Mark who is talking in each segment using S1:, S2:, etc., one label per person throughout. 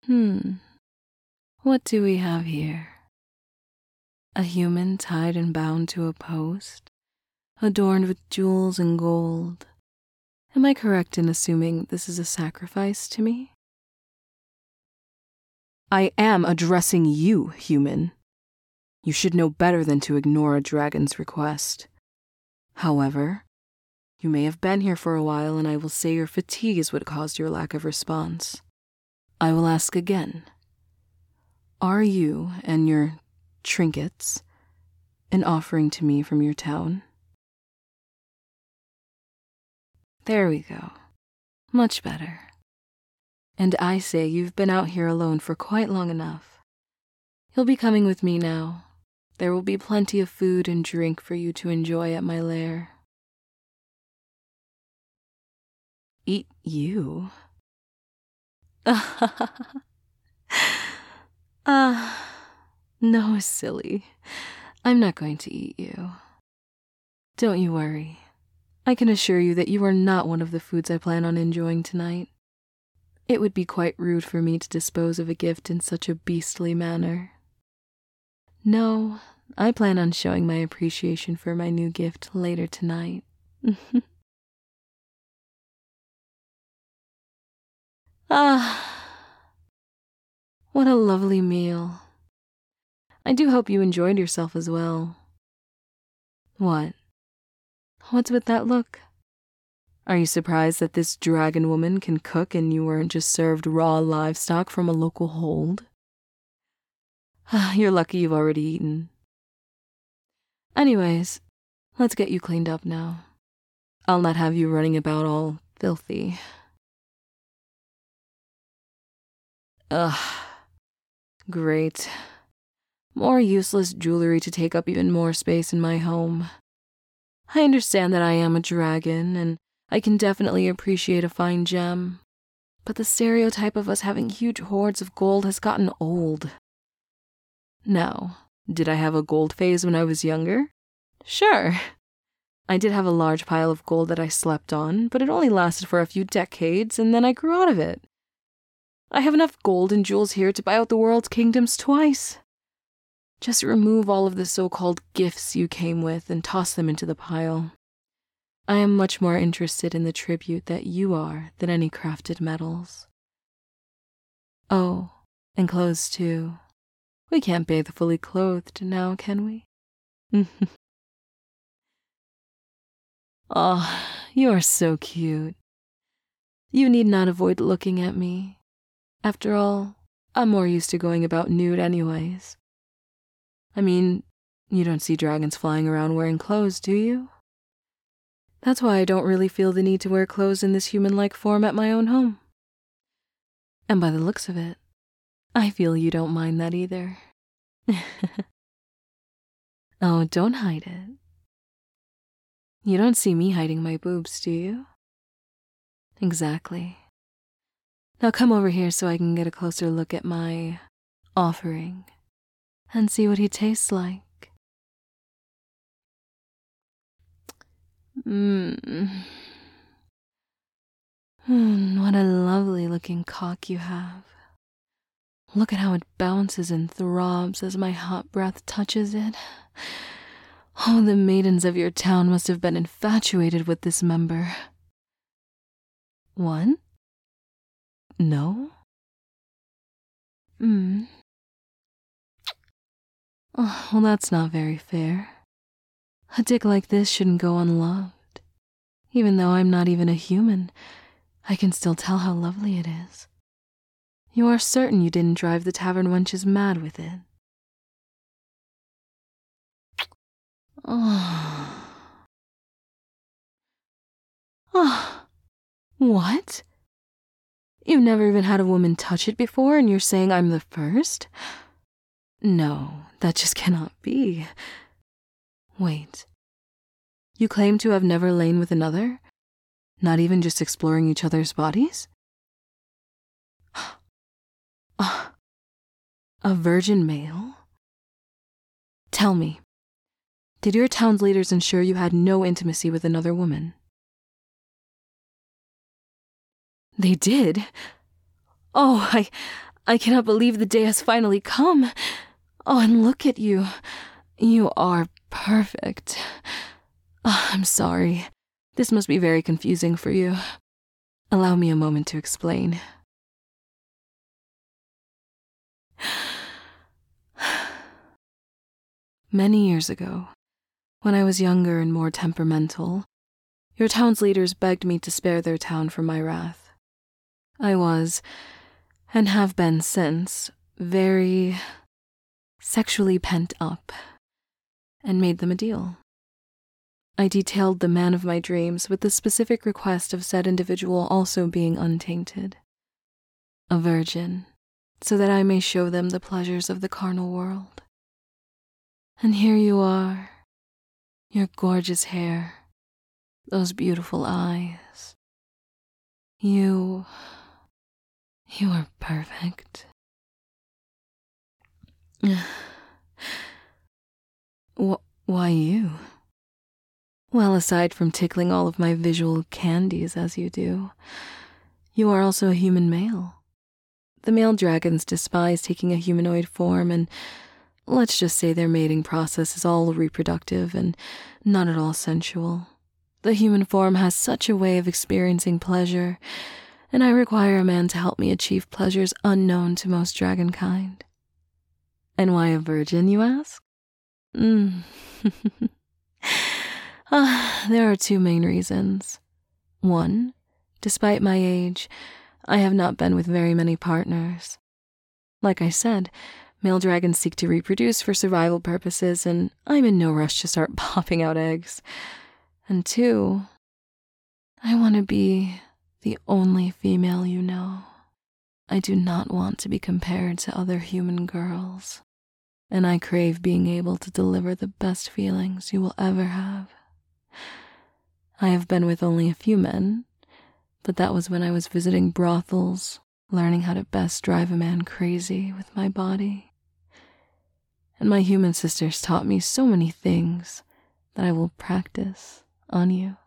S1: What do we have here? A human tied and bound to a post, adorned with jewels and gold. Am I correct in assuming this is a sacrifice to me?
S2: I am addressing you, human. You should know better than to ignore a dragon's request. However, you may have been here for a while, and I will say your fatigue is what caused your lack of response. I will ask again. Are you and your trinkets an offering to me from your town?
S1: There we go. Much better. And I say you've been out here alone for quite long enough. You'll be coming with me now. There will be plenty of food and drink for you to enjoy at my lair.
S2: Eat you?
S1: No, silly. I'm not going to eat you. Don't you worry. I can assure you that you are not one of the foods I plan on enjoying tonight. It would be quite rude for me to dispose of a gift in such a beastly manner. No, I plan on showing my appreciation for my new gift later tonight. What a lovely meal. I do hope you enjoyed yourself as well. What? What's with that look? Are you surprised that this dragon woman can cook and you weren't just served raw livestock from a local hold? You're lucky you've already eaten. Anyways, let's get you cleaned up now. I'll not have you running about all filthy. Great. More useless jewelry to take up even more space in my home. I understand that I am a dragon, and I can definitely appreciate a fine gem, but the stereotype of us having huge hoards of gold has gotten old. Now, did I have a gold phase when I was younger? Sure. I did have a large pile of gold that I slept on, but it only lasted for a few decades, and then I grew out of it. I have enough gold and jewels here to buy out the world's kingdoms twice. Just remove all of the so-called gifts you came with and toss them into the pile. I am much more interested in the tribute that you are than any crafted metals. Oh, and clothes too. We can't bathe fully clothed now, can we? Oh, you are so cute. You need not avoid looking at me. After all, I'm more used to going about nude anyways. I mean, you don't see dragons flying around wearing clothes, do you? That's why I don't really feel the need to wear clothes in this human-like form at my own home. And by the looks of it, I feel you don't mind that either. Oh, don't hide it. You don't see me hiding my boobs, do you? Exactly. Now come over here so I can get a closer look at my offering and see what he tastes like. What a lovely looking cock you have. Look at how it bounces and throbs as my hot breath touches it. Oh, the maidens of your town must have been infatuated with this member. What? No? Oh, well, that's not very fair. A dick like this shouldn't go unloved. Even though I'm not even a human, I can still tell how lovely it is. You are certain you didn't drive the tavern wenches mad with it? What? You've never even had a woman touch it before, and you're saying I'm the first? No, that just cannot be. Wait. You claim to have never lain with another? Not even just exploring each other's bodies? A virgin male? Tell me, did your town's leaders ensure you had no intimacy with another woman? They did? Oh, I cannot believe the day has finally come. Oh, and look at you. You are perfect. Oh, I'm sorry. This must be very confusing for you. Allow me a moment to explain. Many years ago, when I was younger and more temperamental, your town's leaders begged me to spare their town from my wrath. I was, and have been since, very sexually pent up, and made them a deal. I detailed the man of my dreams with the specific request of said individual also being untainted, a virgin, so that I may show them the pleasures of the carnal world. And here you are, your gorgeous hair, those beautiful eyes. You are perfect. Why you? Well, aside from tickling all of my visual candies as you do, you are also a human male. The male dragons despise taking a humanoid form, and let's just say their mating process is all reproductive and not at all sensual. The human form has such a way of experiencing pleasure, and I require a man to help me achieve pleasures unknown to most dragonkind. And why a virgin, you ask? There are two main reasons. One, despite my age, I have not been with very many partners. Like I said, male dragons seek to reproduce for survival purposes, and I'm in no rush to start popping out eggs. And two, I want to be the only female you know. I do not want to be compared to other human girls, and I crave being able to deliver the best feelings you will ever have. I have been with only a few men, but that was when I was visiting brothels, learning how to best drive a man crazy with my body. And my human sisters taught me so many things that I will practice on you.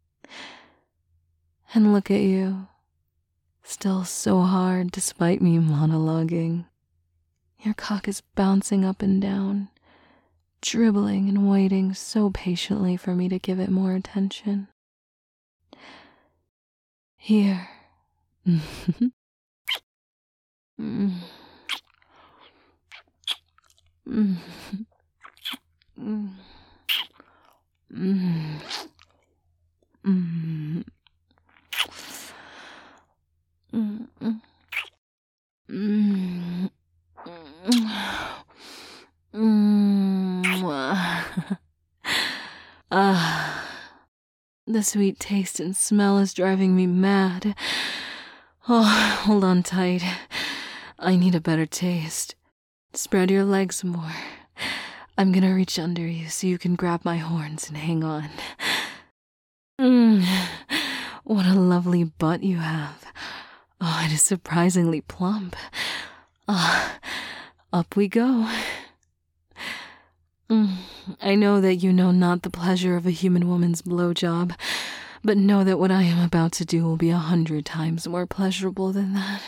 S1: And look at you, still so hard despite me monologuing. Your cock is bouncing up and down, dribbling and waiting so patiently for me to give it more attention. Here. The sweet taste and smell is driving me mad. Oh, hold on tight. I need a better taste. Spread your legs more. I'm gonna reach under you so you can grab my horns and hang on. What a lovely butt you have. Oh, it is surprisingly plump. Up we go. I know that you know not the pleasure of a human woman's blowjob, but know that what I am about to do will be 100 times more pleasurable than that.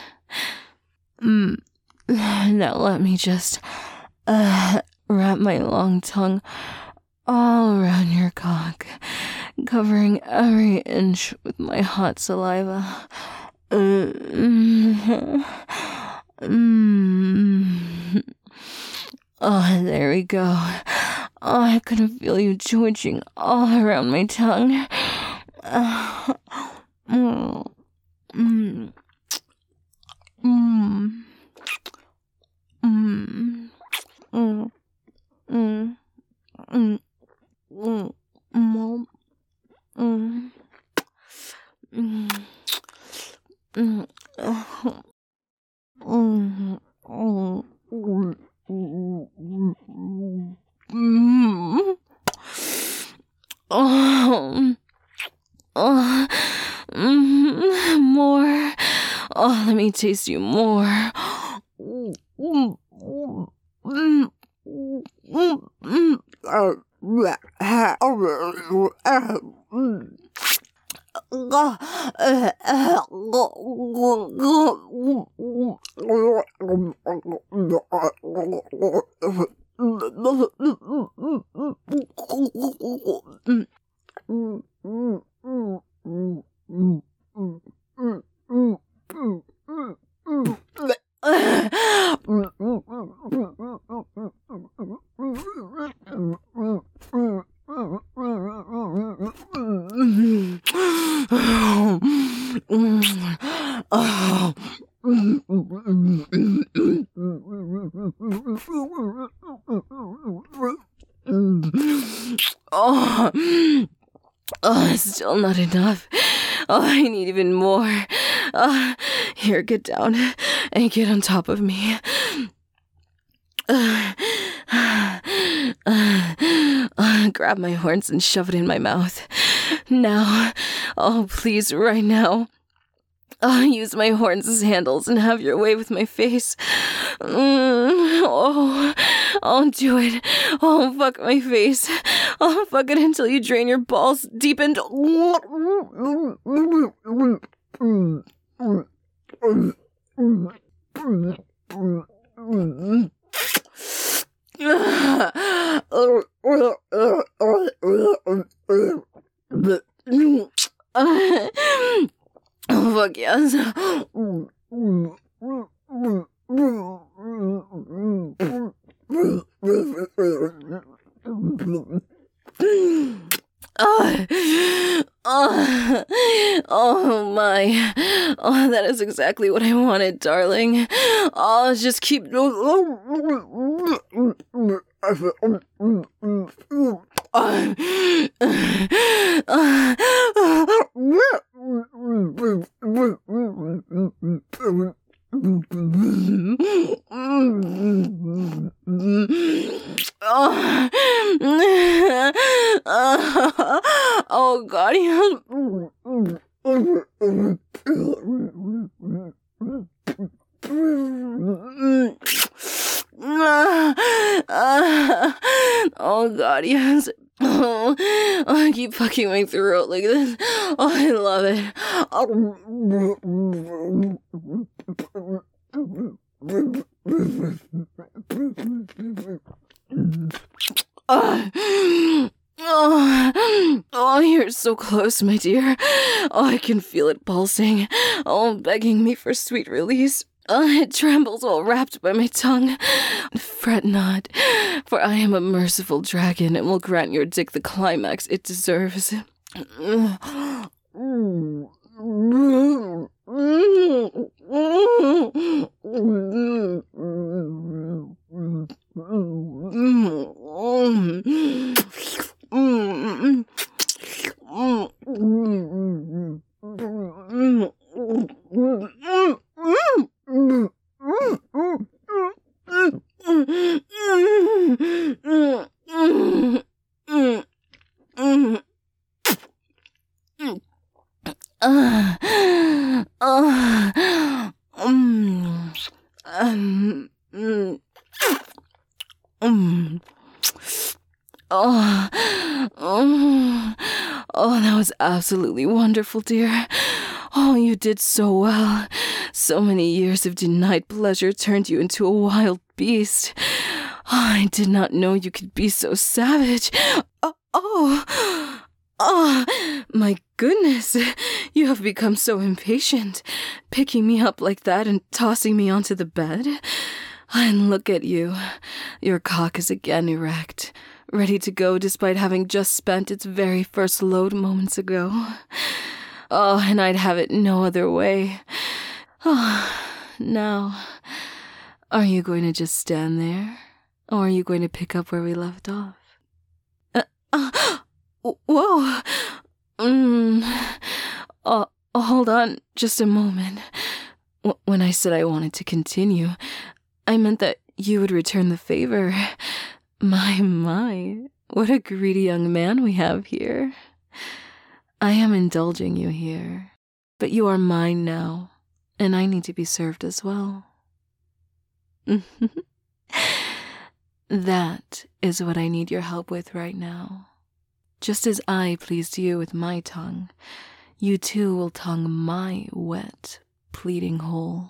S1: Now let me just wrap my long tongue all around your cock, covering every inch with my hot saliva. Oh, there we go. Oh, I can feel you twitching all around my tongue. More. Oh, let me taste you more. Still not enough. I need even more. Here, get down and get on top of me. Grab my horns and shove it in my mouth. Now. Oh, please, right now. Use my horns as handles and have your way with my face. I'll do it. Oh, fuck my face. I'll fuck it until you drain your balls deep into... Oh, fuck yes. Oh my. Oh, that is exactly what I wanted, darling. I'll just keep... Oh God. Oh God, yes. Oh, keep fucking my throat like this. Oh, I love it. Oh, you're so close, my dear. Oh, I can feel it pulsing. Oh, begging me for sweet release. It trembles all wrapped by my tongue. Fret not, for I am a merciful dragon and will grant your dick the climax it deserves. Oh, that was absolutely wonderful, dear. Oh, you did so well. So many years of denied pleasure turned you into a wild beast. Oh, I did not know you could be so savage. My goodness. You have become so impatient, picking me up like that and tossing me onto the bed. And look at you. Your cock is again erect, ready to go despite having just spent its very first load moments ago. Oh, and I'd have it no other way. Oh, now, are you going to just stand there? Or are you going to pick up where we left off? Whoa! Hold on just a moment. When I said I wanted to continue, I meant that you would return the favor. My, what a greedy young man we have here. I am indulging you here, but you are mine now, and I need to be served as well. That is what I need your help with right now. Just as I pleased you with my tongue, you too will tongue my wet, pleading hole.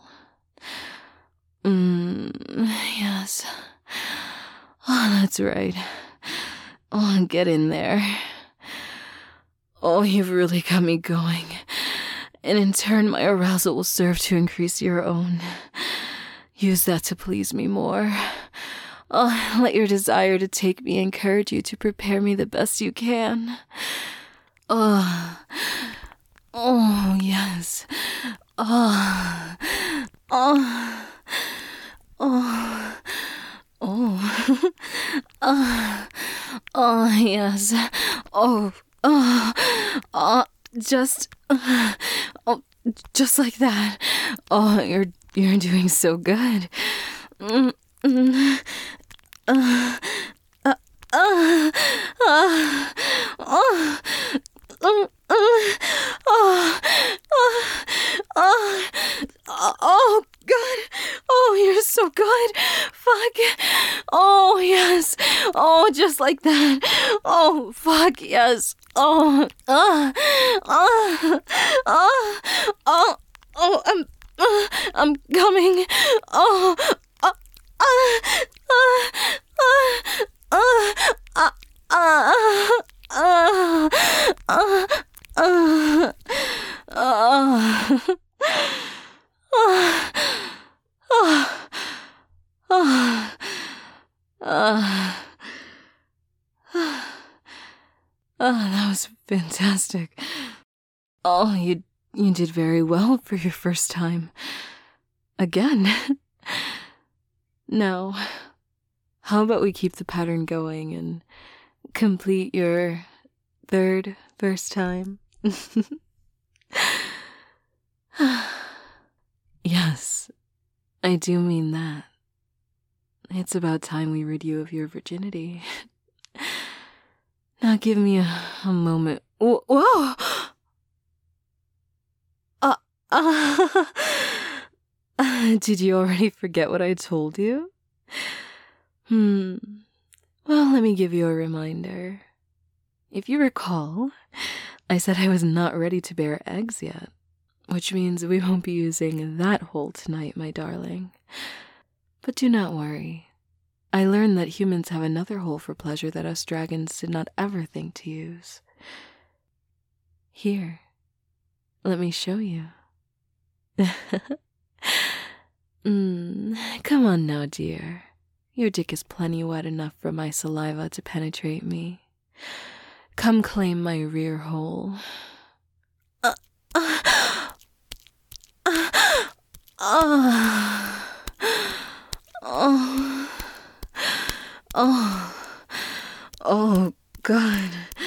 S1: Yes. Oh, that's right. Oh, get in there. Oh, you've really got me going. And in turn, my arousal will serve to increase your own. Use that to please me more. Oh, let your desire to take me encourage you to prepare me the best you can. Oh, yes. Oh, oh, oh, yes. Just like that. Oh, you're doing so good. Oh, God. Oh, you're so good. Fuck. Oh, yes. Oh, just like that. Oh, fuck, yes. Oh, I'm coming. Oh, that was fantastic. Oh, you did very well for your first time. Again. Now, how about we keep the pattern going and complete your third first time? Yes, I do mean that. It's about time we rid you of your virginity. Now give me a moment. Whoa! Did you already forget what I told you? Well, let me give you a reminder. If you recall, I said I was not ready to bear eggs yet, which means we won't be using that hole tonight, my darling. But do not worry. I learned that humans have another hole for pleasure that us dragons did not ever think to use. Here, let me show you. Come on now, dear. Your dick is plenty wet enough for my saliva to penetrate me. Come claim my rear hole. Oh, God.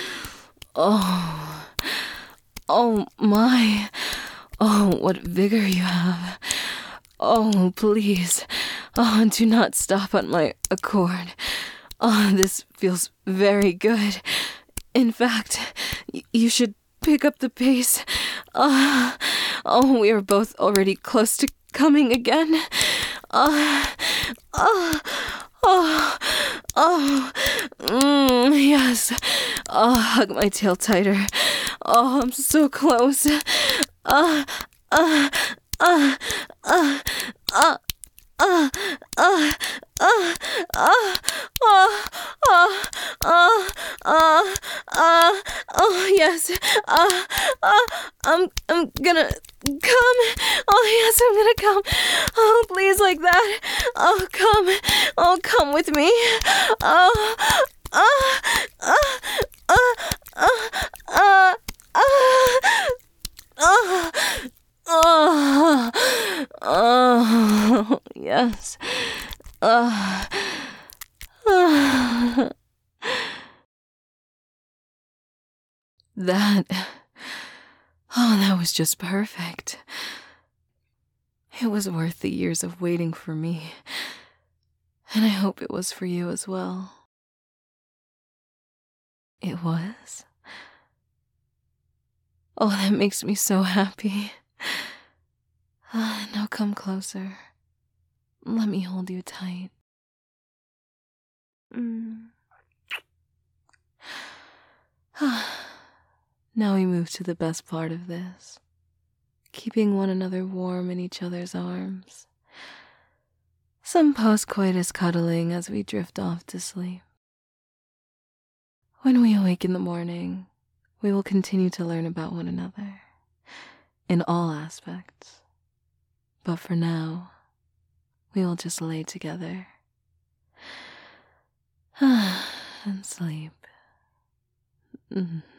S1: Oh, my. Oh, what vigor you have. Oh, please. Oh, do not stop on my accord. Oh, this feels very good. In fact, you should pick up the pace. Oh, we are both already close to coming again. Yes. Oh, hug my tail tighter. Oh, I'm so close. Oh, yes. I'm gonna come. Oh, yes, I'm gonna come. Oh, please, like that. Oh, come. Oh, come with me. Oh, yes. That was just perfect. It was worth the years of waiting for me, and I hope it was for you as well. It was? Oh, that makes me so happy. Now come closer. Let me hold you tight. Now we move to the best part of this, keeping one another warm in each other's arms. Some post-coitus cuddling as we drift off to sleep. When we awake in the morning, we will continue to learn about one another, in all aspects. But for now, we will just lay together and sleep.